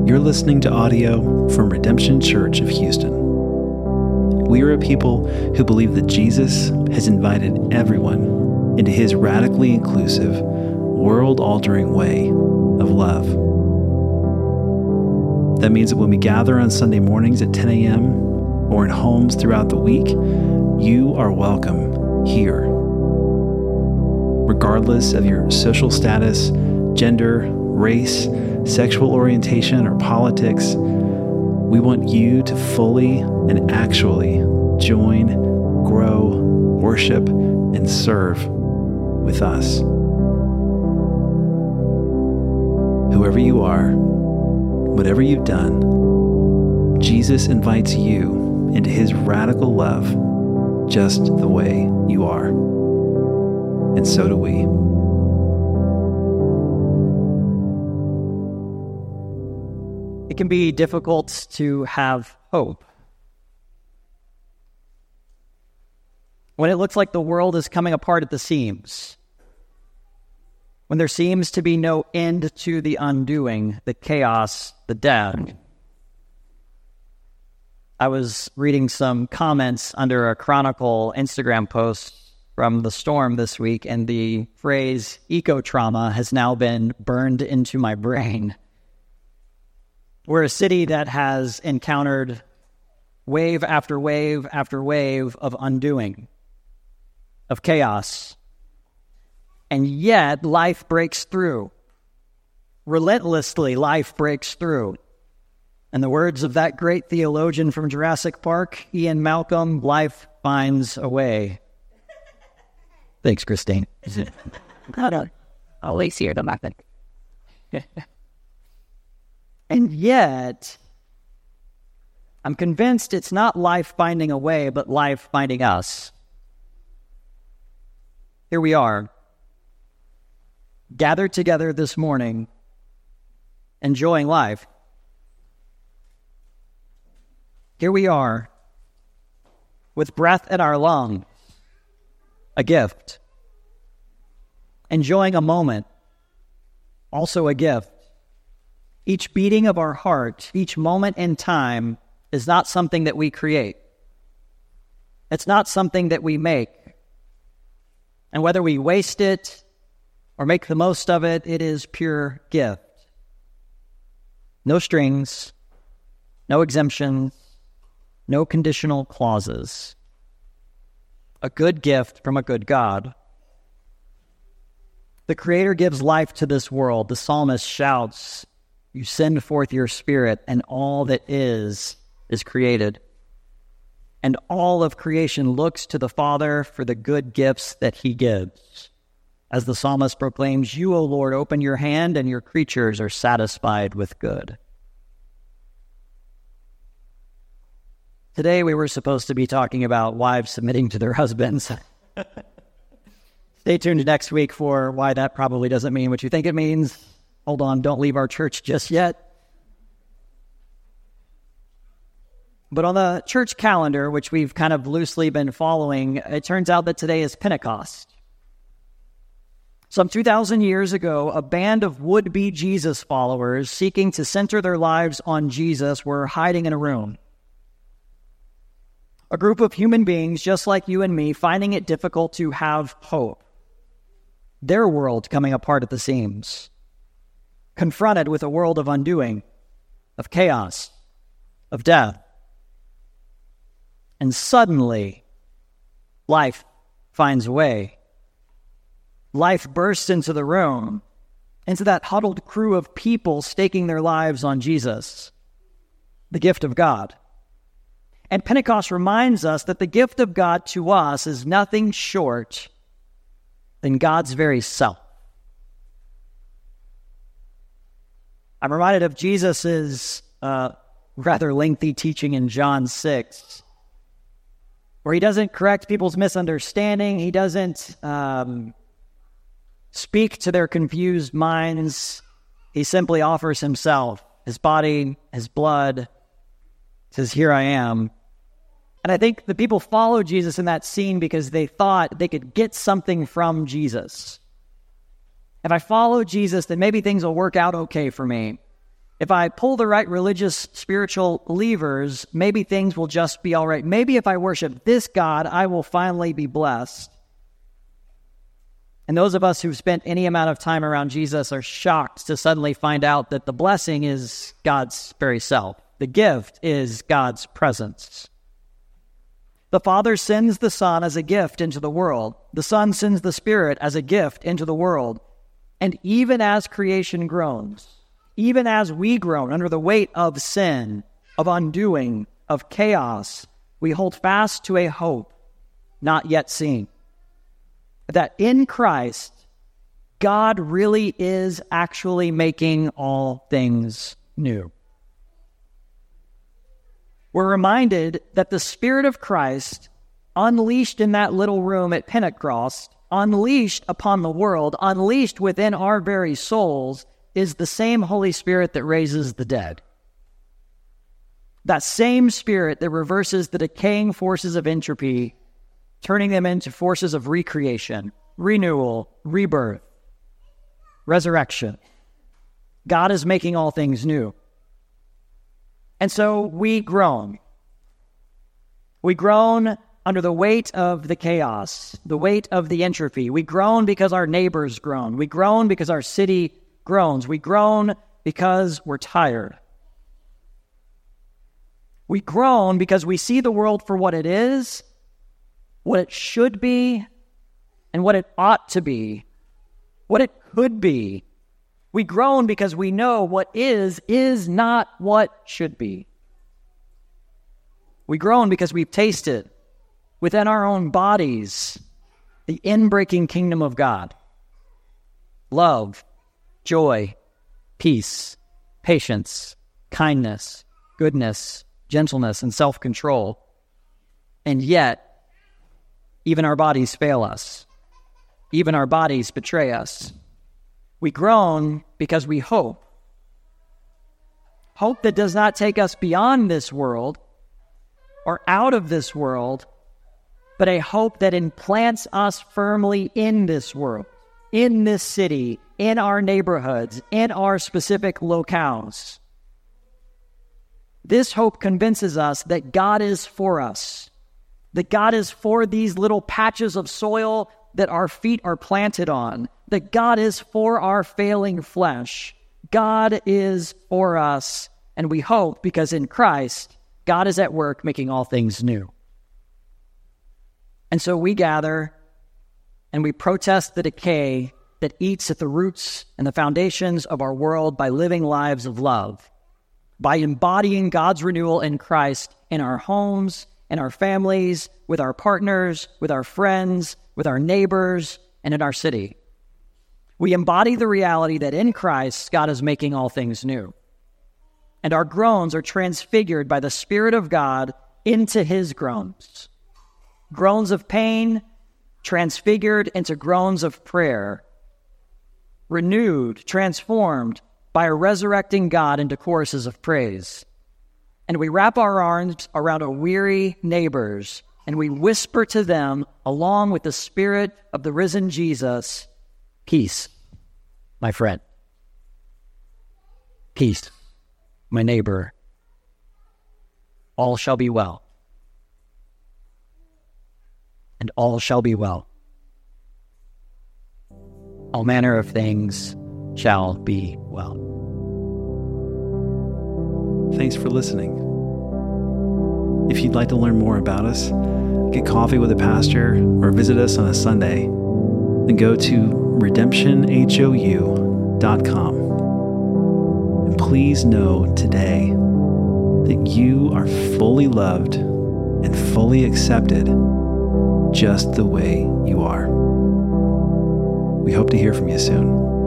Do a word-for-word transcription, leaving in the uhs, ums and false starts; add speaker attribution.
Speaker 1: You're listening to audio from Redemption Church of Houston. We are a people who believe that Jesus has invited everyone into his radically inclusive, world-altering way of love. That means that when we gather on Sunday mornings at ten a.m. or in homes throughout the week, you are welcome here. Regardless of your social status, gender, race, sexual orientation, or politics, we want you to fully and actually join, grow, worship, and serve with us. Whoever you are, whatever you've done, Jesus invites you into his radical love just the way you are. And so do we.
Speaker 2: It can be difficult to have hope when it looks like the world is coming apart at the seams, when there seems to be no end to the undoing, the chaos, the death. I was reading some comments under a Chronicle Instagram post from the storm this week, and the phrase eco-trauma has now been burned into my brain. We're a city that has encountered wave after wave after wave of undoing, of chaos. And yet, life breaks through. Relentlessly, life breaks through. In the words of that great theologian from Jurassic Park, Ian Malcolm, life finds a way. Thanks, Christine.
Speaker 3: Hold on. Always here, the method.
Speaker 2: And yet, I'm convinced it's not life finding a way, but life finding us. Here we are, gathered together this morning, enjoying life. Here we are, with breath in our lungs, a gift. Enjoying a moment, also a gift. Each beating of our heart, each moment in time, is not something that we create. It's not something that we make. And whether we waste it or make the most of it, it is pure gift. No strings, no exemptions, no conditional clauses. A good gift from a good God. The Creator gives life to this world. The psalmist shouts, "You send forth your Spirit, and all that is, is created." And all of creation looks to the Father for the good gifts that he gives. As the psalmist proclaims, "You, O Lord, open your hand, and your creatures are satisfied with good." Today we were supposed to be talking about wives submitting to their husbands. Stay tuned next week for why that probably doesn't mean what you think it means. Hold on, don't leave our church just yet. But on the church calendar, which we've kind of loosely been following, it turns out that today is Pentecost. Some two thousand years ago, a band of would-be Jesus followers seeking to center their lives on Jesus were hiding in a room. A group of human beings just like you and me, finding it difficult to have hope. Their world coming apart at the seams. Confronted with a world of undoing, of chaos, of death. And suddenly, life finds a way. Life bursts into the room, into that huddled crew of people staking their lives on Jesus, the gift of God. And Pentecost reminds us that the gift of God to us is nothing short than God's very self. I'm reminded of Jesus' uh, rather lengthy teaching in John six, where he doesn't correct people's misunderstanding. He doesn't um, speak to their confused minds. He simply offers himself, his body, his blood, says, "Here I am." And I think the people followed Jesus in that scene because they thought they could get something from Jesus. If I follow Jesus, then maybe things will work out okay for me. If I pull the right religious, spiritual levers, maybe things will just be all right. Maybe if I worship this God, I will finally be blessed. And those of us who've spent any amount of time around Jesus are shocked to suddenly find out that the blessing is God's very self. The gift is God's presence. The Father sends the Son as a gift into the world. The Son sends the Spirit as a gift into the world. And even as creation groans, even as we groan under the weight of sin, of undoing, of chaos, we hold fast to a hope not yet seen. That in Christ, God really is actually making all things new. We're reminded that the Spirit of Christ, unleashed in that little room at Pentecost, unleashed upon the world, unleashed within our very souls, is the same Holy Spirit that raises the dead. That same Spirit that reverses the decaying forces of entropy, turning them into forces of recreation, renewal, rebirth, resurrection. God is making all things new. And so we groan. We groan under the weight of the chaos, the weight of the entropy. We groan because our neighbors groan. We groan because our city groans. We groan because we're tired. We groan because we see the world for what it is, what it should be, and what it ought to be, what it could be. We groan because we know what is, is not what should be. We groan because we've tasted within our own bodies the inbreaking kingdom of God. Love, joy, peace, patience, kindness, goodness, gentleness, and self-control. And yet, even our bodies fail us. Even our bodies betray us. We groan because we hope. Hope that does not take us beyond this world or out of this world, but a hope that implants us firmly in this world, in this city, in our neighborhoods, in our specific locales. This hope convinces us that God is for us, that God is for these little patches of soil that our feet are planted on, that God is for our failing flesh. God is for us, and we hope because in Christ, God is at work making all things new. And so we gather and we protest the decay that eats at the roots and the foundations of our world by living lives of love, by embodying God's renewal in Christ in our homes, in our families, with our partners, with our friends, with our neighbors, and in our city. We embody the reality that in Christ, God is making all things new. And our groans are transfigured by the Spirit of God into His groans. Groans of pain transfigured into groans of prayer. Renewed, transformed by a resurrecting God into choruses of praise. And we wrap our arms around our weary neighbors, and we whisper to them, along with the Spirit of the risen Jesus, peace, my friend. Peace, my neighbor. All shall be well. And all shall be well. All manner of things shall be well.
Speaker 1: Thanks for listening. If you'd like to learn more about us, get coffee with a pastor, or visit us on a Sunday, then go to redemption hou dot com. And please know today that you are fully loved and fully accepted just the way you are. We hope to hear from you soon.